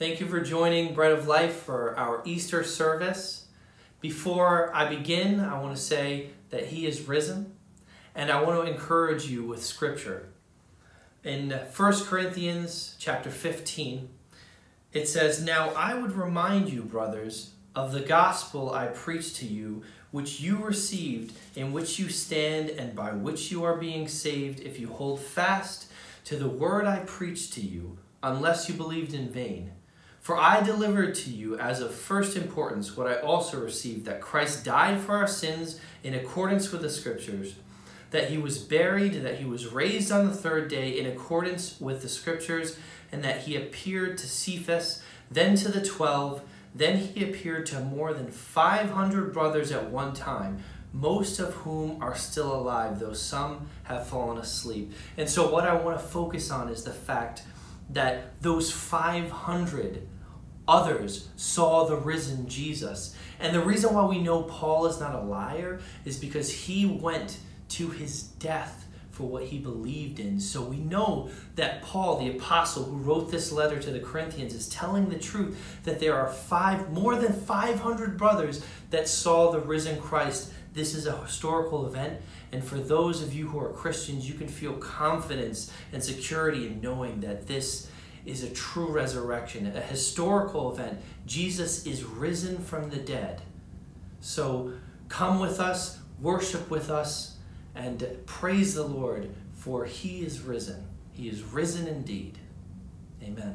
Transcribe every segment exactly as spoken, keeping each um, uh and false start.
Thank you for joining Bread of Life for our Easter service. Before I begin, I want to say that He is risen, and I want to encourage you with Scripture. In First Corinthians chapter fifteen, it says, "Now I would remind you, brothers, of the gospel I preached to you, which you received, in which you stand, and by which you are being saved, if you hold fast to the word I preached to you, unless you believed in vain. For I delivered to you as of first importance what I also received, that Christ died for our sins in accordance with the Scriptures, that He was buried, that He was raised on the third day in accordance with the Scriptures, and that He appeared to Cephas, then to the twelve, then He appeared to more than five hundred brothers at one time, most of whom are still alive, though some have fallen asleep." And so what I want to focus on is the fact that those five hundred others saw the risen Jesus. And the reason why we know Paul is not a liar is because he went to his death for what he believed in. So we know that Paul, the apostle who wrote this letter to the Corinthians, is telling the truth that there are five, more than five hundred brothers that saw the risen Christ. This is a historical event, and for those of you who are Christians, you can feel confidence and security in knowing that this is a true resurrection, a historical event. Jesus is risen from the dead. So come with us, worship with us, and praise the Lord, for He is risen. He is risen indeed. Amen.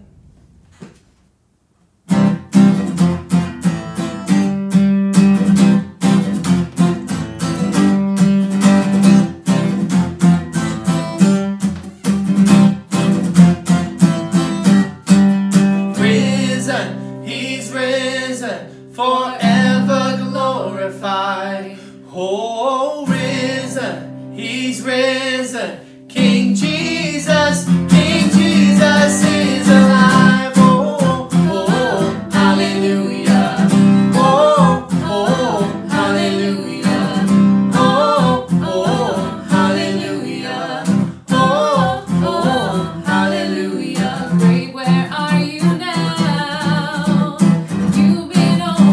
Forever glorified. Oh, risen, He's risen. King Jesus, King Jesus is alive. Oh, oh, hallelujah. Oh, oh, hallelujah. Oh, oh, hallelujah. Oh, oh, hallelujah. Great, where are you now? You've been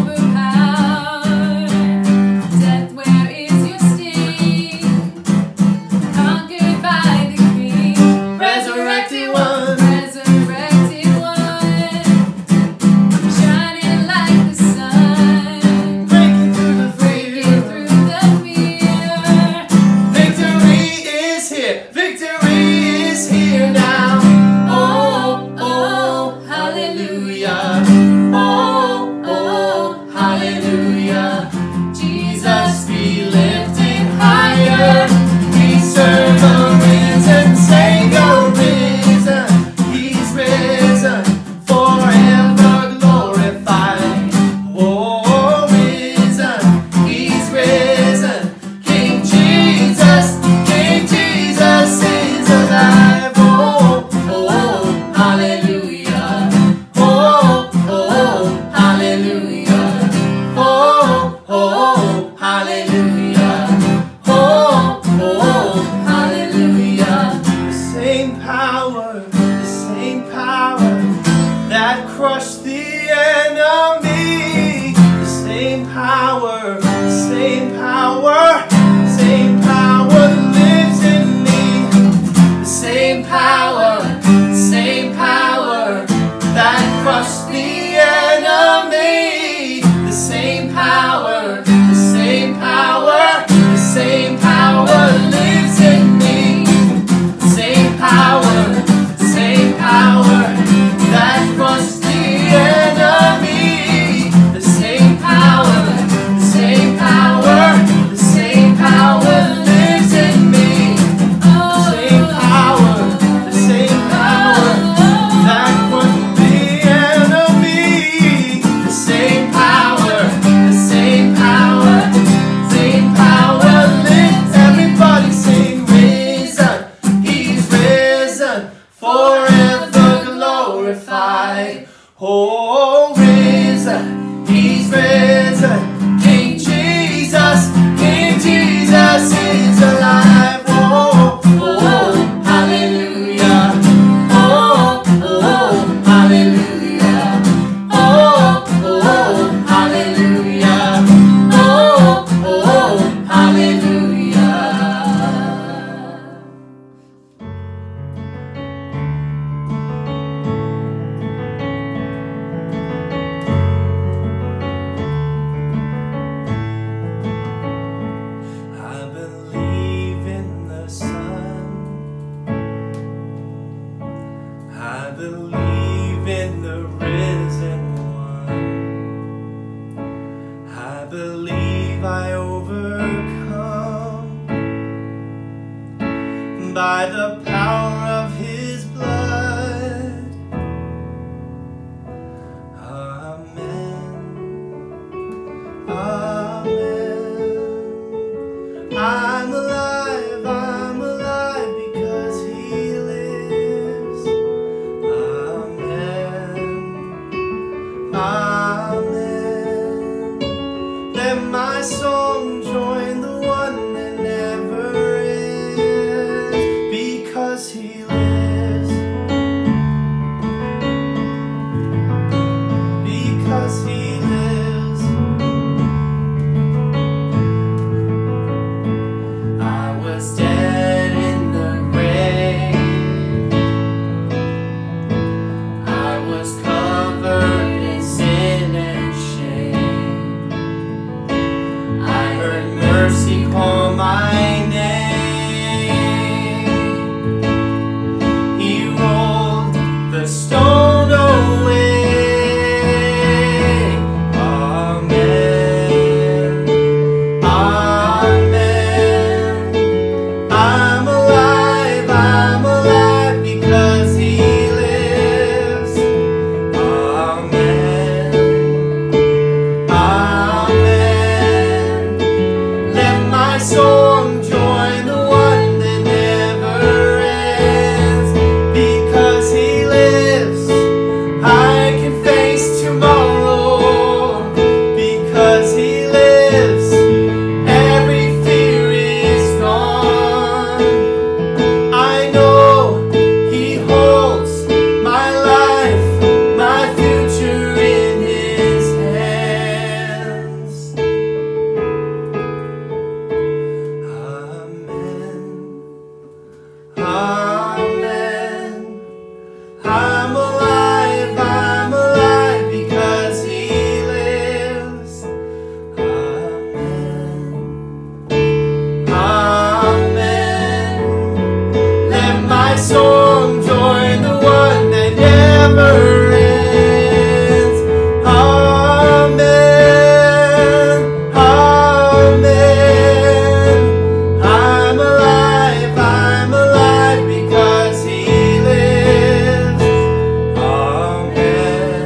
death, where is your sting? Conquered by the King, Resurrected one, resurrected one, shining like the sun, breaking through the breaking fear. through the fear. Victory is here, victory is here now. Oh, oh, hallelujah. Oh, oh, hallelujah. Jesus be lifted higher. We serve a risen Savior, risen. He's risen, forever glorified. Oh, risen, He's risen. King Jesus, King Jesus is alive. Oh, oh, hallelujah. Oh, oh, hallelujah. Oh, oh, hallelujah. Oh, oh, hallelujah. The same power, the same power that crushed the enemy. The same power, the same power, same power lives in me. The same power, same power that crushed the enemy. The same power, the same power, the same power lives in me. The same power, the same power that crushed the enemy. The same power, the same power, the same power lives in me. The same power, the same power that crushed the enemy. The same power, the same power, same power lives. Everybody sing, risen, He's risen, forever glorified. Oh, risen, He's risen. King Jesus, King Jesus is alive. Oh, oh, hallelujah. Oh, oh, hallelujah. song join the one that never ends, because he lives, because he lives. I was dead in the grave, I was covered in sin and shame. I heard mercy call my name. He rolled the stone away. Amen, amen. I'm alive, I'm alive because he lives. Amen, amen. Let my song join the one that never ends, because he lives. I can face tomorrow, because he lives. Every fear is gone. I know he holds my life, my future in his hands. Amen, amen. I'm alive, I'm alive because he lives. Amen, amen. Let my song join the one that never ends. Amen, amen. I'm alive, I'm alive because he lives. Amen,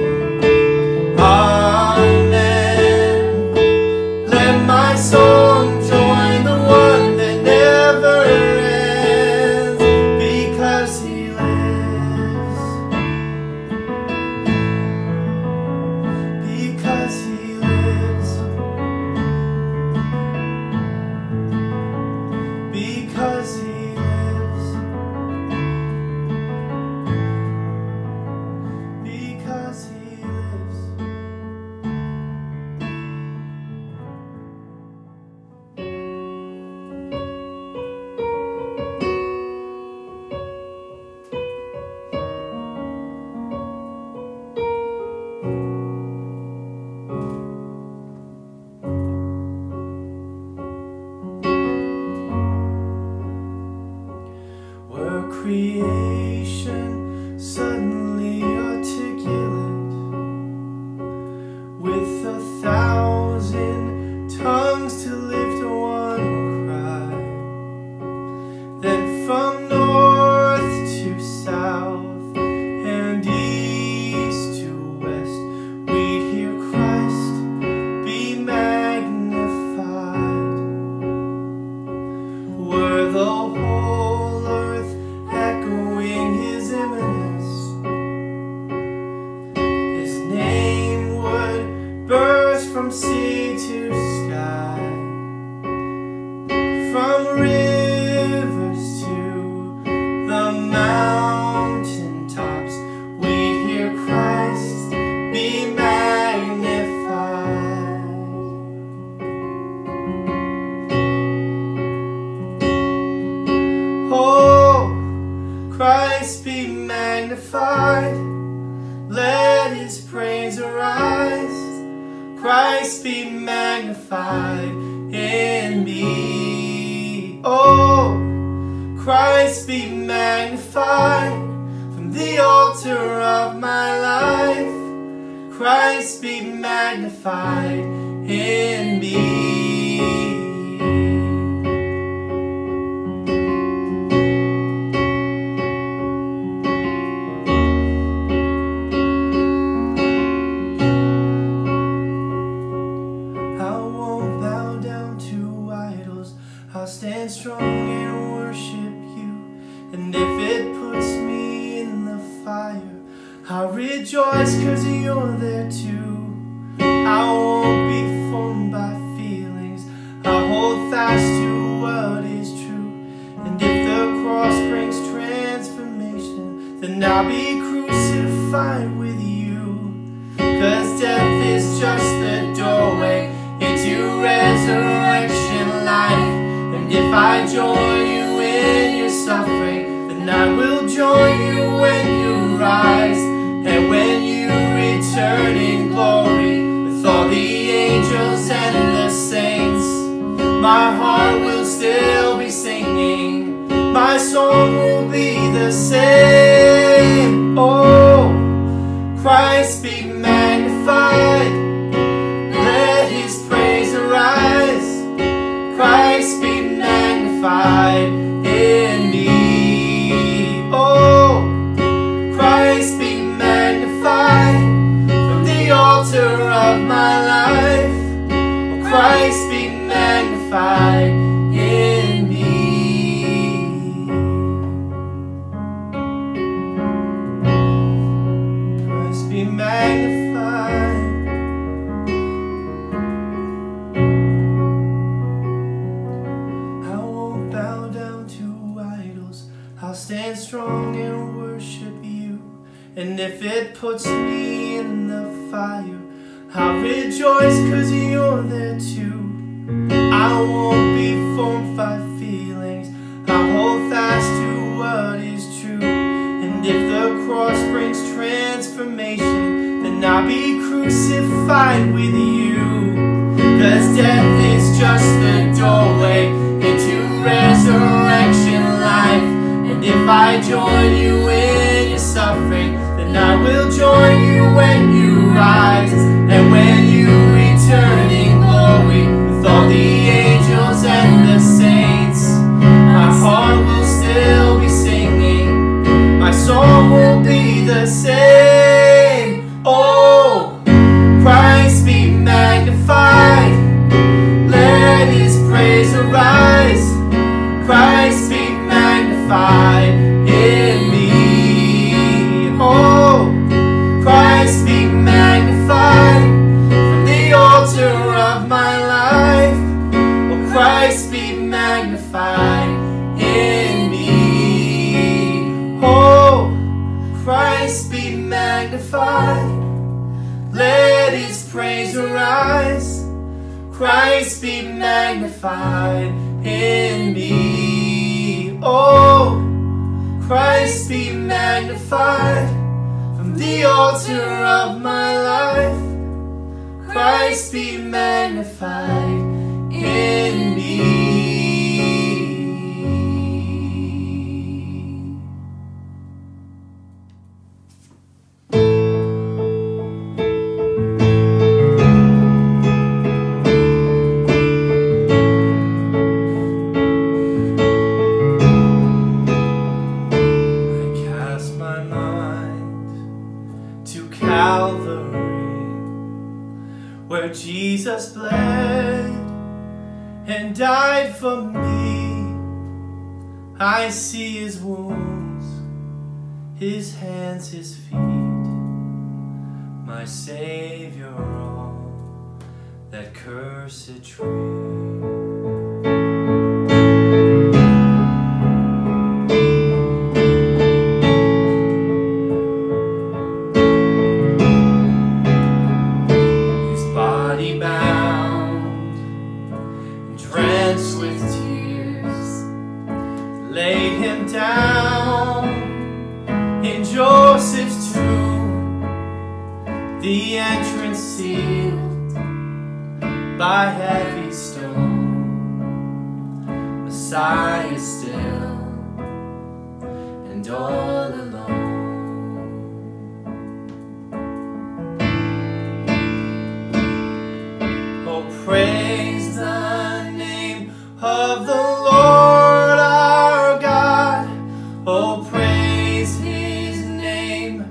amen. Let my song join the one that never ends, because he lives, because he lives, because he lives, because he lives. Were creation suddenly articulate with a thousand tongues to lift one cry, then from north to south and east to west we'd hear Christ be magnified. Were the whole earth echoing his imminence, his name would burst from sea to sky, from rivers to the mountain tops we'd hear Christ be magnified. Oh, Christ be magnified, let his praise arise. Christ be magnified in me. Oh, Christ be magnified from the altar of my life. Christ be magnified in me. I'll stand strong and worship you, and if it puts me in the fire, I'll rejoice 'cause you're there too. I won't be formed by fear. I'll hold fast to what is true. And if the cross brings transformation, then I'll be crucified with you. Cause death is just the doorway into resurrection life. And if I join you in your suffering, then I will join you when you rise. And when you return in glory with all the angels and the saints, my heart will still be singing, my song will be the same. Oh, Christ be magnified, let his praise arise. Christ be magnified in me. Oh, Christ be magnified from the altar of my life. Oh, Christ be magnified in me. Christ be magnified. I won't bow down to idols, I'll stand strong and worship you. And if it puts me in the fire, I'll rejoice cause you're there too. I won't be formed by feelings, I'll hold fast to what is true. And if the cross brings transformation, then I'll be crucified with you. Cause death is just the doorway into resurrection life. And if I join you in your suffering, then I will join you when you rise. And when you return in glory with all the angels and the saints, my heart will still be singing, my song will be the same. Oh, Christ be magnified, let his praise arise. Christ be magnified in me. Oh, Christ be magnified from the altar of my life. Oh, Christ be magnified in me. Oh, Christ be magnified, let his praise arise. Christ be magnified in me. Oh, Christ be magnified from the altar of my life. Christ be magnified in me. Where Jesus bled and died for me. I see his wounds, his hands, his feet, my Savior on that cursed tree. Laid him down in Joseph's tomb, the entrance sealed by heavy stone. Messiah still and all alone. Oh, praise the name of the Lord. Oh, praise his name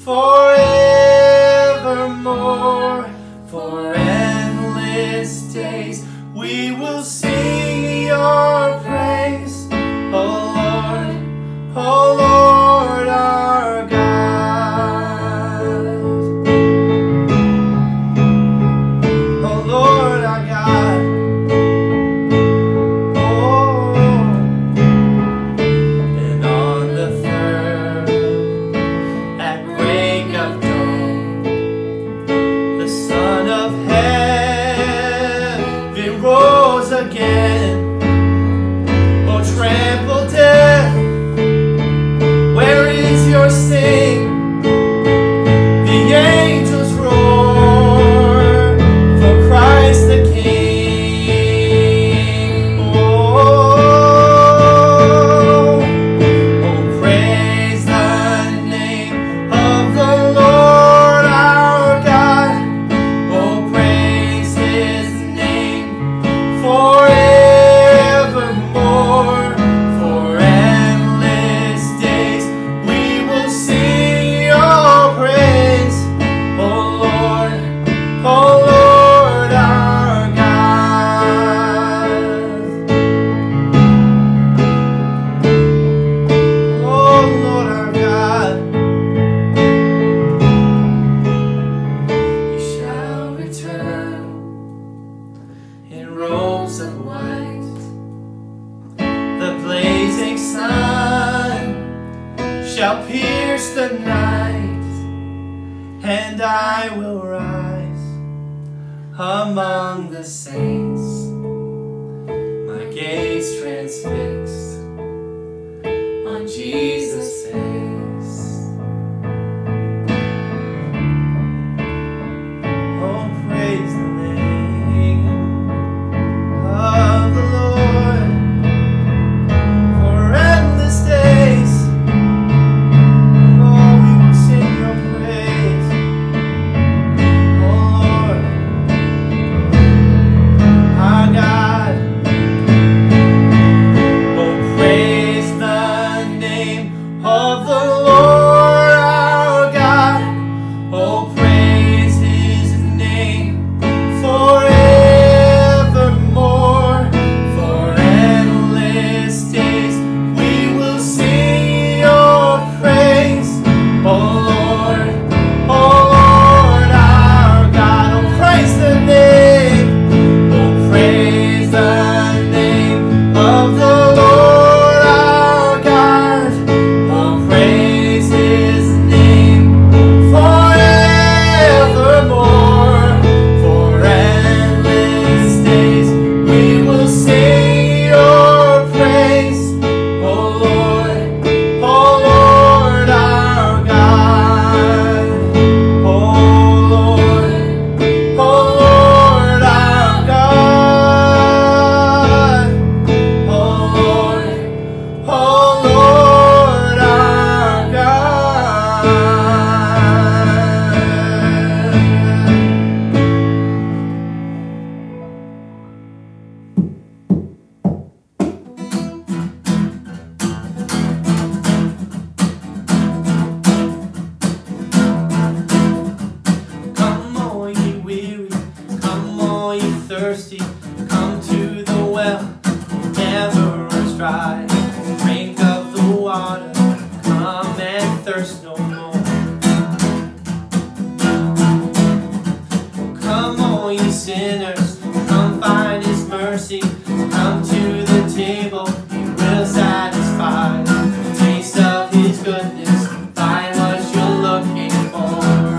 forevermore. For endless days we will sing your praise. Oh Lord, oh Lord our God. Oh Lord our God. and I will rise among the saints, my gaze transfixed on Jesus' face. Oh, praise the name of the Lord for endless days. Oh, we will sing your praise, oh Lord, our God. Oh, praise the name of the Lord our God. Oh, praise his name forevermore. For endless days we will sing your praise, oh Lord, oh Lord our God. Oh, praise the name, oh, praise the name of the Lord our God. Oh, praise his name forevermore. For endless days we will sing your praise, oh Lord, oh Lord our God. Oh Lord, oh Lord our God. Oh Lord, oh Lord our God. Come all ye weary, come all ye thirsty, come to the well, never runs dry. Drink of the water, come and thirst no more. Come all ye sinners, come find his mercy, come to the table, he will satisfy. Taste of his goodness, find what you're looking for.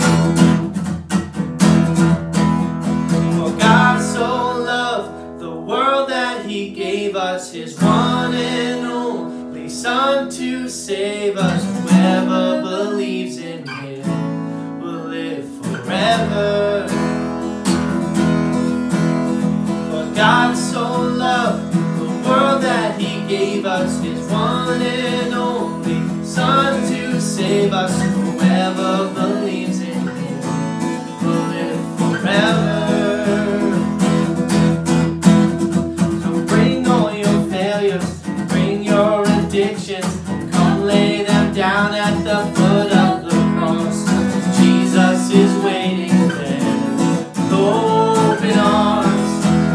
For God so loved the world that he gave us his one and only Son to save us. Whoever believes in him will live forever. For God so loved the world that he gave us his one and only Son to save us. Whoever believes in him will live forever. So bring all your failures, bring your addictions, come lay them down at the foot of the cross. Jesus is waiting there with open arms.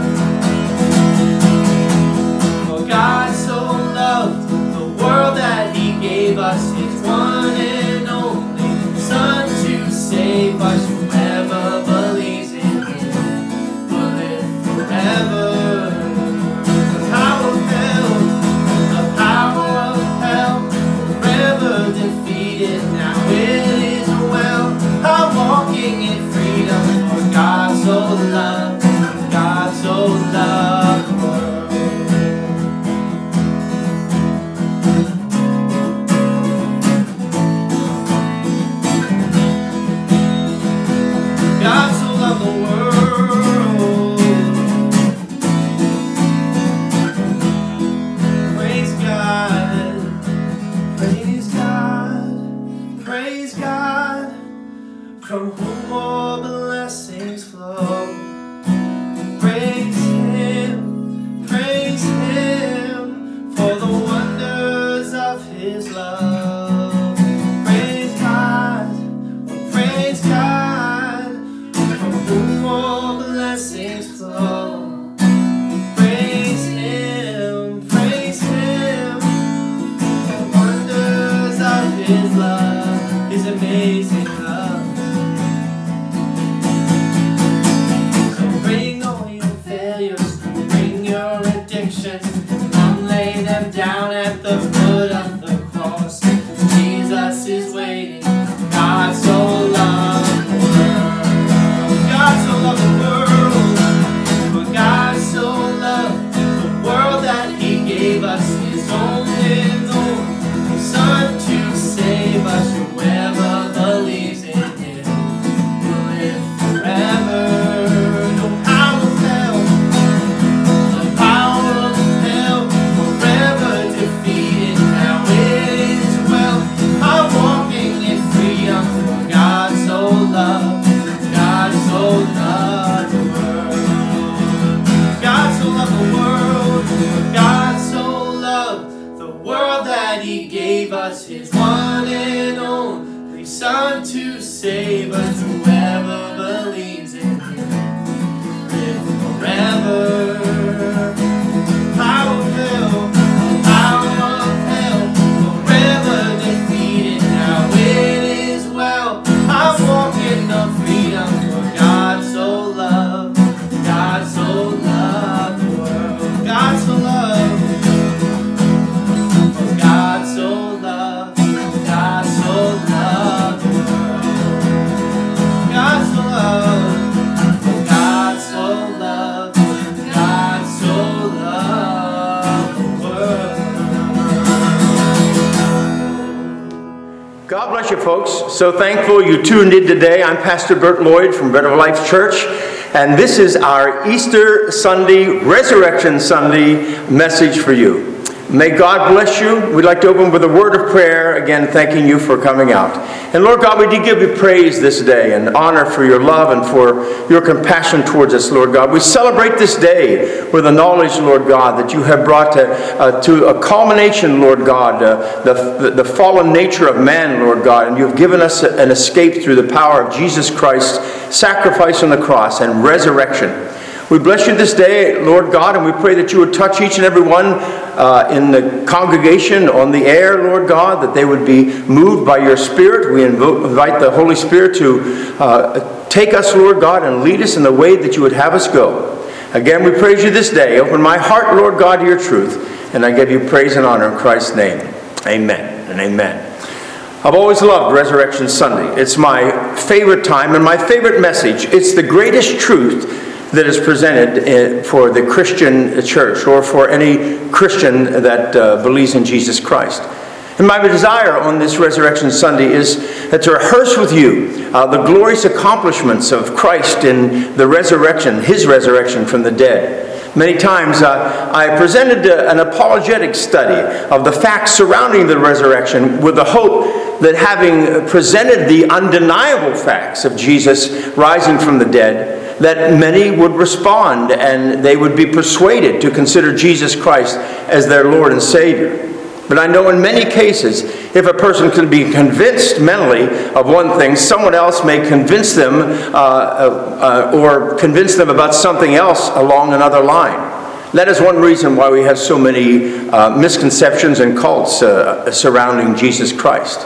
For God so loved the world that he gave us his one and only Son to save us. Whoever believes in him will live forever. The power of hell, the power of hell, forever defeated. Now it is well. I'm walking in freedom. For God so loved, God so loved the world. God so loved the world. Praise God, praise God, praise God, from whom all blessings flow. Praise him, praise him, for the wonders of his love. Praise God, oh, praise God, from whom all blessings flow. Praise him, praise him, the wonders of his love, his amazing love. loved the world. God so loved the world. God so loved the world that He gave us His one and only Son to save us. Whoever believes in Him live forever. Power of hell, power of hell, forever defeated. Now it is well. I'm walking the freedom. For God so loved, God so loved the world. God so loved, for God so loved, God so loved the world. God so loved, for God so loved, God so loved the world. God bless you, folks. So thankful you tuned in today. I'm Pastor Bert Lloyd from Bread of Life Church, and this is our Easter Sunday, Resurrection Sunday message for you. May God bless you. We'd like to open with a word of prayer, again thanking you for coming out. And Lord God, we do give you praise this day and honor for your love and for your compassion towards us, Lord God. We celebrate this day with the knowledge, Lord God, that you have brought to, uh, to a culmination, Lord God, uh, the, the, the fallen nature of man, Lord God, and you have given us an escape through the power of Jesus Christ's sacrifice on the cross and resurrection. We bless you this day, Lord God, and we pray that you would touch each and every one uh, in the congregation, on the air, Lord God, that they would be moved by your Spirit. We invo- invite the Holy Spirit to uh, take us, Lord God, and lead us in the way that you would have us go. Again, we praise you this day. Open my heart, Lord God, to your truth, and I give you praise and honor in Christ's name. Amen and amen. I've always loved Resurrection Sunday. It's my favorite time and my favorite message. It's the greatest truth that is presented for the Christian church or for any Christian that uh, believes in Jesus Christ. And my desire on this Resurrection Sunday is that to rehearse with you uh, the glorious accomplishments of Christ in the resurrection, his resurrection from the dead. Many times uh, I presented uh, an apologetic study of the facts surrounding the resurrection with the hope that having presented the undeniable facts of Jesus rising from the dead, that many would respond and they would be persuaded to consider Jesus Christ as their Lord and Savior. But I know in many cases, if a person can be convinced mentally of one thing, someone else may convince them uh, uh, or convince them about something else along another line. That is one reason why we have so many uh, misconceptions and cults uh, surrounding Jesus Christ.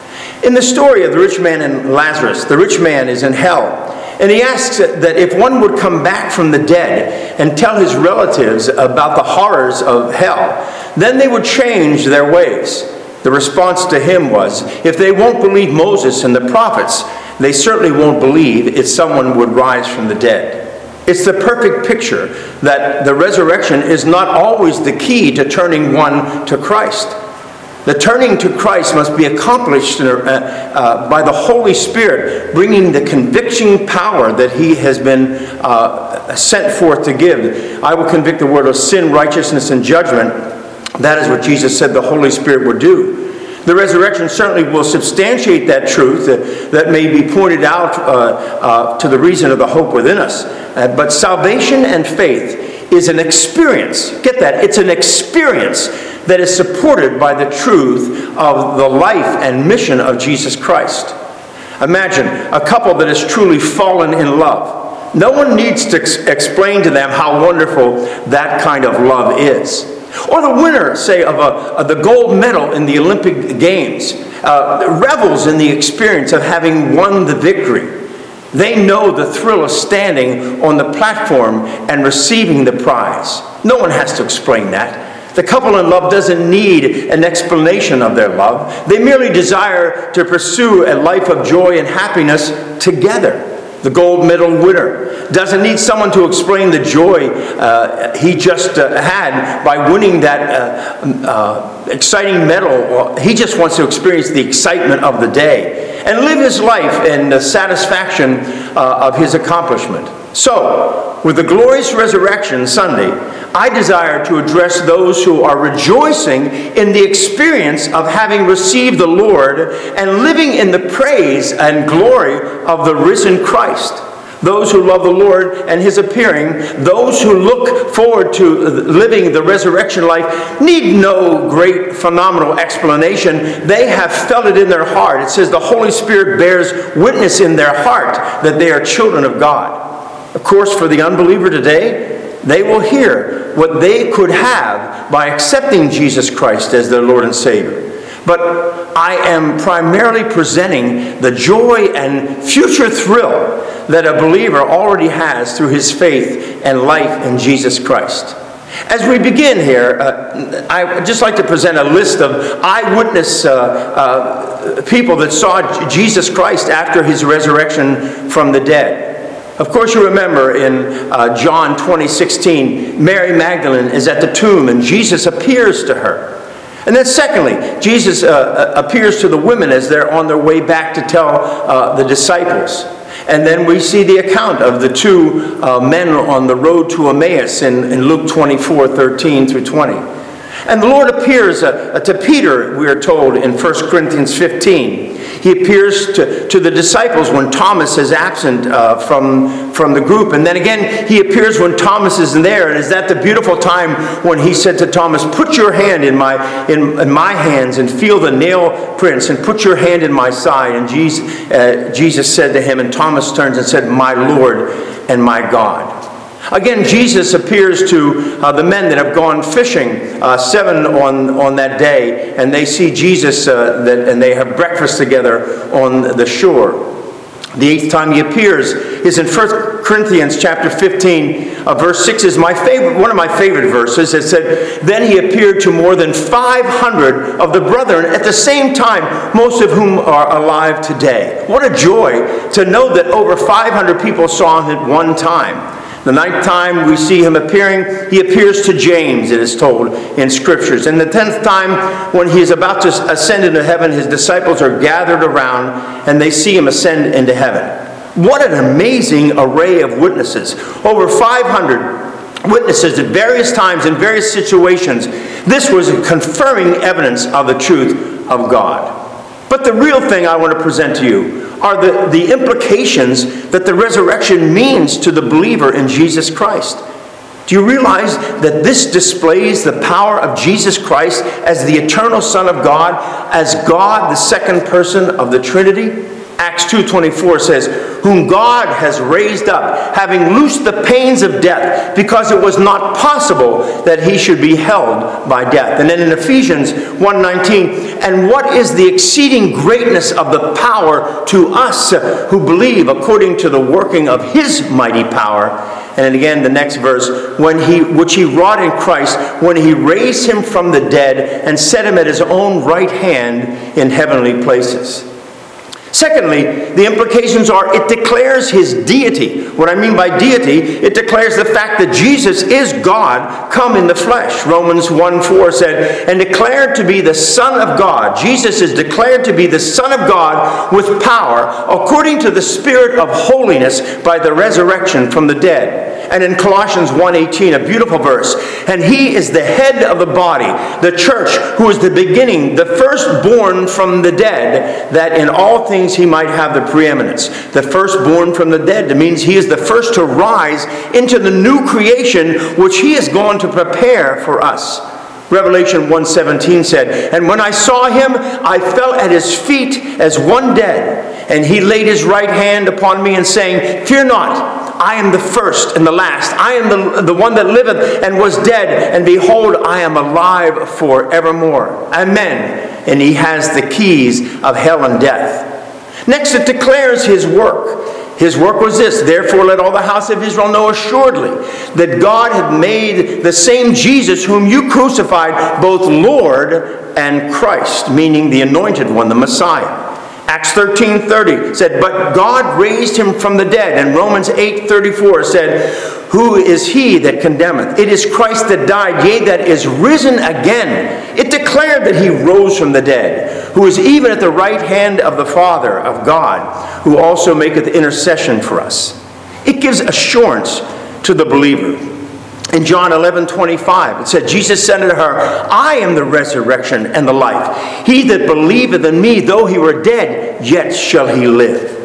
In the story of the rich man and Lazarus, the rich man is in hell. And he asks that if one would come back from the dead and tell his relatives about the horrors of hell, then they would change their ways. The response to him was, if they won't believe Moses and the prophets, they certainly won't believe if someone would rise from the dead. It's the perfect picture that the resurrection is not always the key to turning one to Christ. The turning to Christ must be accomplished uh, uh, by the Holy Spirit, bringing the conviction power that He has been uh, sent forth to give. I will convict the world of sin, righteousness, and judgment. That is what Jesus said the Holy Spirit would do. The resurrection certainly will substantiate that truth uh, that may be pointed out uh, uh, to the reason of the hope within us. Uh, but salvation and faith is an experience. Get that? It's an experience that is supported by the truth of the life and mission of Jesus Christ. Imagine a couple that has truly fallen in love. No one needs to ex- explain to them how wonderful that kind of love is. Or the winner, say, of, a, of the gold medal in the Olympic Games uh, revels in the experience of having won the victory. They know the thrill of standing on the platform and receiving the prize. No one has to explain that. The couple in love doesn't need an explanation of their love. They merely desire to pursue a life of joy and happiness together. The gold medal winner doesn't need someone to explain the joy uh, he just uh, had by winning that uh, uh, exciting medal. He just wants to experience the excitement of the day and live his life in the satisfaction uh, of his accomplishment. So, with the glorious Resurrection Sunday, I desire to address those who are rejoicing in the experience of having received the Lord and living in the praise and glory of the risen Christ. Those who love the Lord and His appearing, those who look forward to living the resurrection life, need no great phenomenal explanation. They have felt it in their heart. It says the Holy Spirit bears witness in their heart that they are children of God. Of course, for the unbeliever today, they will hear what they could have by accepting Jesus Christ as their Lord and Savior. But I am primarily presenting the joy and future thrill that a believer already has through his faith and life in Jesus Christ. As we begin here, uh, I would just like to present a list of eyewitness uh, uh, people that saw Jesus Christ after His resurrection from the dead. Of course, you remember in uh, John twenty sixteen, Mary Magdalene is at the tomb and Jesus appears to her. And then secondly, Jesus uh, appears to the women as they're on their way back to tell uh, the disciples. And then we see the account of the two uh, men on the road to Emmaus in, in Luke twenty-four, thirteen through twenty. And the Lord appears uh, to Peter, we are told, in First Corinthians fifteen. He appears to, to the disciples when Thomas is absent uh, from, from the group. And then again, He appears when Thomas isn't there. And is that the beautiful time when He said to Thomas, "Put your hand in my, in, in my hands and feel the nail prints, and put your hand in my side." And Jesus, uh, Jesus said to him, and Thomas turns and said, "My Lord and my God." Again, Jesus appears to uh, the men that have gone fishing, uh, seven on, on that day, and they see Jesus uh, that, and they have breakfast together on the shore. The eighth time He appears is in First Corinthians chapter fifteen, uh, verse six is my favorite, one of my favorite verses. It said, "Then He appeared to more than five hundred of the brethren at the same time, most of whom are alive today." What a joy to know that over five hundred people saw Him at one time. The ninth time we see Him appearing, He appears to James, it is told in Scriptures. And the tenth time, when He is about to ascend into heaven, His disciples are gathered around and they see Him ascend into heaven. What an amazing array of witnesses. Over five hundred witnesses at various times in various situations. This was confirming evidence of the truth of God. But the real thing I want to present to you are the, the implications that the resurrection means to the believer in Jesus Christ. Do you realize that this displays the power of Jesus Christ as the eternal Son of God, as God, the second person of the Trinity? Acts two twenty-four says, "Whom God has raised up, having loosed the pains of death, because it was not possible that He should be held by death." And then in Ephesians one nineteen, "And what is the exceeding greatness of the power to us who believe, according to the working of His mighty power?" And then again, the next verse, "When he, which He wrought in Christ, when He raised Him from the dead and set Him at His own right hand in heavenly places." Secondly, the implications are it declares His deity. What I mean by deity, it declares the fact that Jesus is God come in the flesh. Romans one four said, "And declared to be the Son of God." Jesus is declared to be the Son of God with power, according to the Spirit of holiness by the resurrection from the dead. And in Colossians one eighteen, a beautiful verse, "And He is the head of the body, the church, who is the beginning, the firstborn from the dead, that in all things He might have the preeminence." The firstborn from the dead. That means He is the first to rise into the new creation which He is going to prepare for us. Revelation one seventeen said, "And when I saw Him, I fell at His feet as one dead. And He laid His right hand upon me and saying, Fear not, I am the first and the last. I am the, the one that liveth and was dead. And behold, I am alive forevermore." Amen. And He has the keys of hell and death. Next, it declares His work. His work was this: "Therefore let all the house of Israel know assuredly that God hath made the same Jesus whom you crucified both Lord and Christ," meaning the anointed one, the Messiah. Acts thirteen thirty said, "But God raised Him from the dead." And Romans eight thirty-four said, "Who is He that condemneth? It is Christ that died, yea, that is risen again." It declared that He rose from the dead, who is even at the right hand of the Father of God, who also maketh intercession for us. It gives assurance to the believer. In John eleven twenty-five, it said, Jesus said unto her, "I am the resurrection and the life. He that believeth in me, though he were dead, yet shall he live."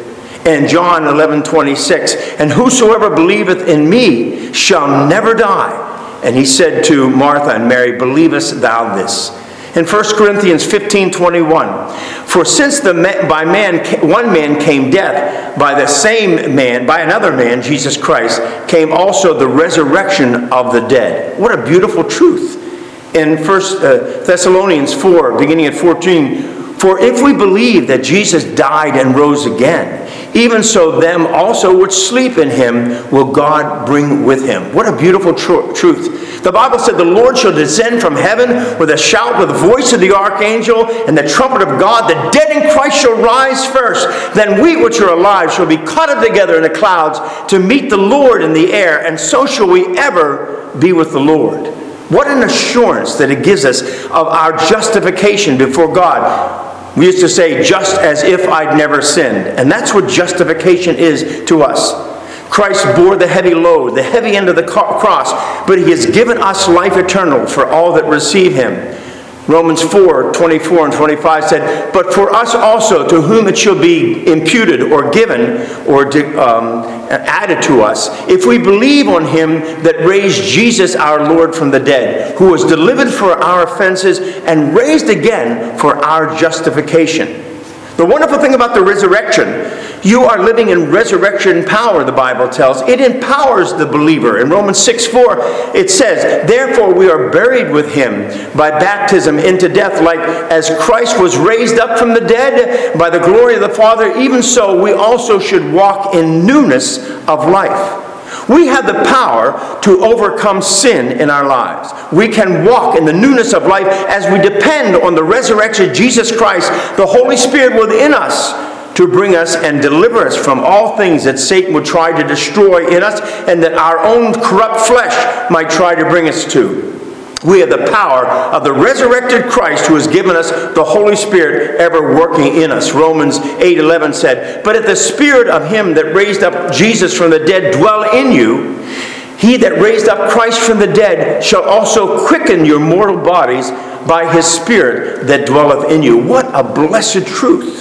And John eleven twenty-six, and whosoever believeth in me shall never die. And he said to Martha and Mary, believest thou this? In First Corinthians fifteen twenty-one, for since the man, by man one man came death, by the same man, by another man, Jesus Christ, came also the resurrection of the dead. What a beautiful truth. In First Thessalonians four, beginning at fourteen, for if we believe that Jesus died and rose again, even so them also which sleep in him will God bring with him. What a beautiful tr- truth. The Bible said the Lord shall descend from heaven with a shout, with the voice of the archangel, and the trumpet of God. The dead in Christ shall rise first. Then we which are alive shall be caught up together in the clouds to meet the Lord in the air, and so shall we ever be with the Lord. What an assurance that it gives us of our justification before God. We used to say, just as if I'd never sinned. And that's what justification is to us. Christ bore the heavy load, the heavy end of the cross, but he has given us life eternal for all that receive him. Romans four, twenty-four and twenty-five said, but for us also, to whom it shall be imputed or given or um, added to us, if we believe on him that raised Jesus our Lord from the dead, who was delivered for our offenses and raised again for our justification. The wonderful thing about the resurrection, you are living in resurrection power, the Bible tells. It empowers the believer. In Romans six four, it says, therefore we are buried with him by baptism into death, like as Christ was raised up from the dead by the glory of the Father, even so we also should walk in newness of life. We have the power to overcome sin in our lives. We can walk in the newness of life as we depend on the resurrection of Jesus Christ, the Holy Spirit within us, to bring us and deliver us from all things that Satan would try to destroy in us and that our own corrupt flesh might try to bring us to. We have the power of the resurrected Christ who has given us the Holy Spirit ever working in us. Romans eight eleven said, but if the Spirit of him that raised up Jesus from the dead dwell in you, he that raised up Christ from the dead shall also quicken your mortal bodies by his Spirit that dwelleth in you. What a blessed truth.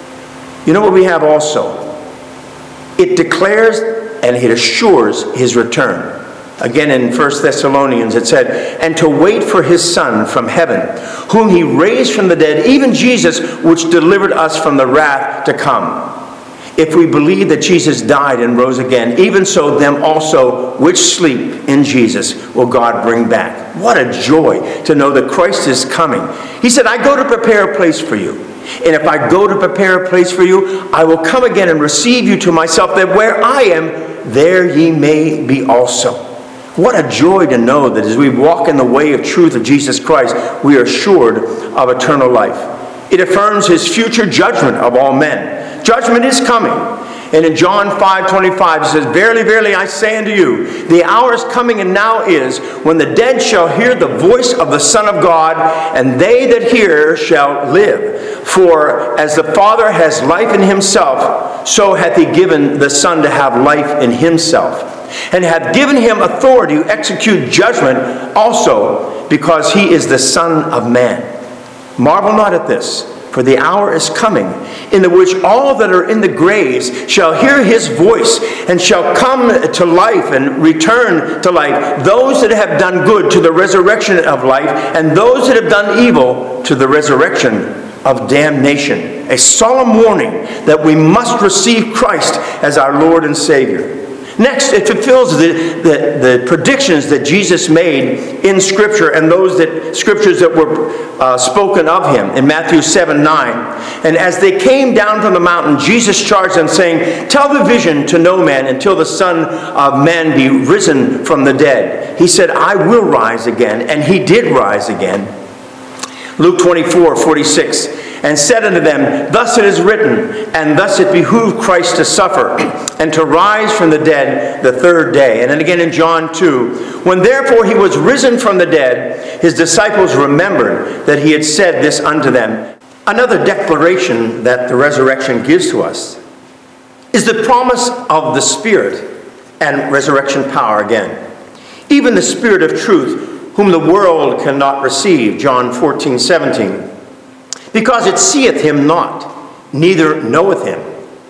You know what we have also? It declares and it assures his return. Again in First Thessalonians it said, and to wait for his Son from heaven, whom he raised from the dead, even Jesus, which delivered us from the wrath to come. If we believe that Jesus died and rose again, even so them also which sleep in Jesus will God bring back. What a joy to know that Christ is coming. He said, I go to prepare a place for you. And if I go to prepare a place for you, I will come again and receive you to myself, that where I am, there ye may be also. What a joy to know that as we walk in the way of truth of Jesus Christ, we are assured of eternal life. It affirms his future judgment of all men. Judgment is coming. And in John five twenty-five, it says, verily, verily, I say unto you, the hour is coming and now is, when the dead shall hear the voice of the Son of God, and they that hear shall live. For as the Father has life in himself, so hath he given the Son to have life in himself. And hath given him authority to execute judgment also, because he is the Son of Man. Marvel not at this, for the hour is coming, in the which all that are in the graves shall hear his voice, and shall come to life and return to life, those that have done good to the resurrection of life, and those that have done evil to the resurrection of damnation. A solemn warning that we must receive Christ as our Lord and Savior. Next, it fulfills the, the, the predictions that Jesus made in Scripture and those that scriptures that were uh, spoken of him in Matthew seven nine. And as they came down from the mountain, Jesus charged them, saying, tell the vision to no man until the Son of Man be risen from the dead. He said, I will rise again. And he did rise again. Luke twenty-four forty-six. And said unto them, thus it is written, and thus it behooved Christ to suffer, and to rise from the dead the third day. And then again in John two, when therefore he was risen from the dead, his disciples remembered that he had said this unto them. Another declaration that the resurrection gives to us is the promise of the Spirit and resurrection power again. Even the Spirit of truth, whom the world cannot receive, John fourteen seventeen. Because it seeth him not, neither knoweth him.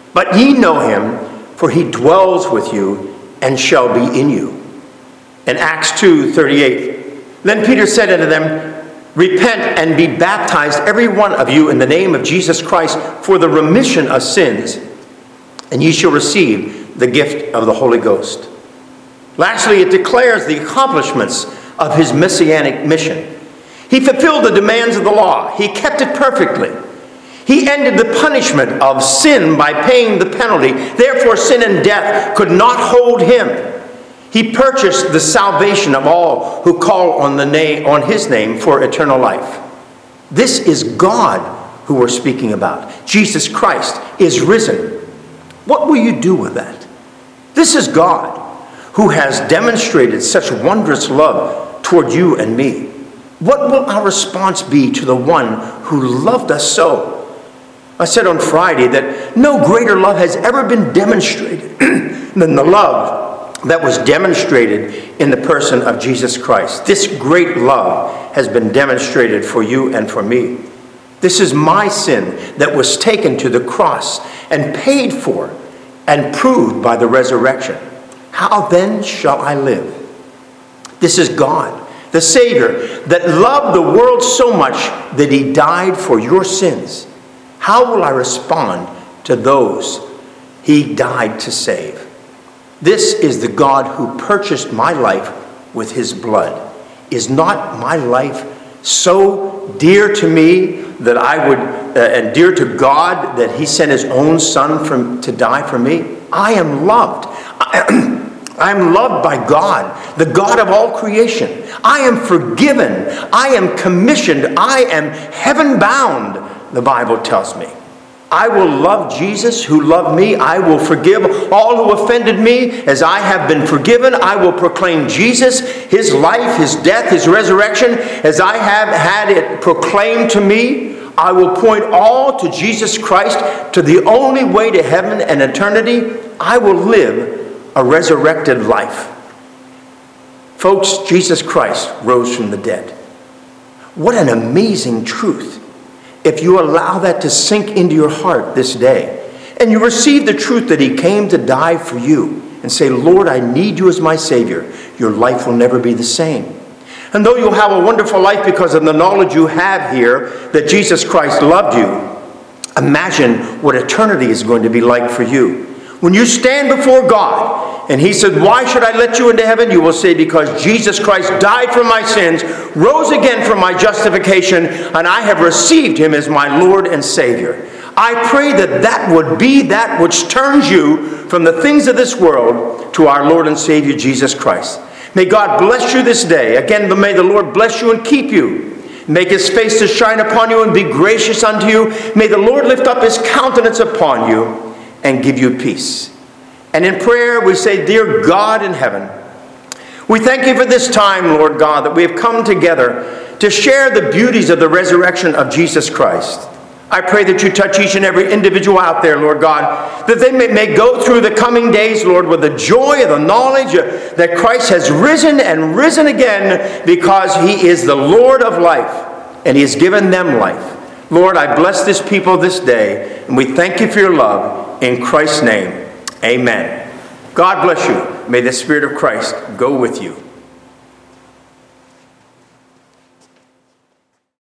But ye know him, for he dwells with you and shall be in you. In Acts two thirty-eight, then Peter said unto them, repent and be baptized every one of you in the name of Jesus Christ for the remission of sins, and ye shall receive the gift of the Holy Ghost. Lastly, it declares the accomplishments of his messianic mission. He fulfilled the demands of the law. He kept it perfectly. He ended the punishment of sin by paying the penalty. Therefore, sin and death could not hold him. He purchased the salvation of all who call on the name, on his name for eternal life. This is God who we're speaking about. Jesus Christ is risen. What will you do with that? This is God who has demonstrated such wondrous love toward you and me. What will our response be to the one who loved us so? I said on Friday that no greater love has ever been demonstrated than the love that was demonstrated in the person of Jesus Christ. This great love has been demonstrated for you and for me. This is my sin that was taken to the cross and paid for and proved by the resurrection. How then shall I live? This is God, the Savior, that loved the world so much that he died for your sins. How will I respond to those he died to save? This is the God who purchased my life with his blood. Is not my life so dear to me that I would, uh, and dear to God, that he sent his own son from, to die for me? I am loved. I am loved by God, the God of all creation. I am forgiven. I am commissioned. I am heaven bound, the Bible tells me. I will love Jesus who loved me. I will forgive all who offended me as I have been forgiven. I will proclaim Jesus, his life, his death, his resurrection as I have had it proclaimed to me. I will point all to Jesus Christ, to the only way to heaven and eternity. I will live a resurrected life. Folks, Jesus Christ rose from the dead. What an amazing truth. If you allow that to sink into your heart this day, and you receive the truth that he came to die for you, and say, Lord, I need you as my Savior, your life will never be the same. And though you'll have a wonderful life because of the knowledge you have here that Jesus Christ loved you, imagine what eternity is going to be like for you. When you stand before God, and he said, why should I let you into heaven? You will say, because Jesus Christ died for my sins, rose again for my justification, and I have received him as my Lord and Savior. I pray that that would be that which turns you from the things of this world to our Lord and Savior, Jesus Christ. May God bless you this day. Again, may the Lord bless you and keep you. Make his face to shine upon you and be gracious unto you. May the Lord lift up his countenance upon you and give you peace. And in prayer we say, dear God in heaven, we thank you for this time, Lord God, that we have come together to share the beauties of the resurrection of Jesus Christ. I pray that you touch each and every individual out there, Lord God, that they may, may go through the coming days, Lord, with the joy of the knowledge that Christ has risen and risen again, because he is the Lord of life and he has given them life. Lord, I bless this people this day, and we thank you for your love. In Christ's name, amen. God bless you. May the Spirit of Christ go with you.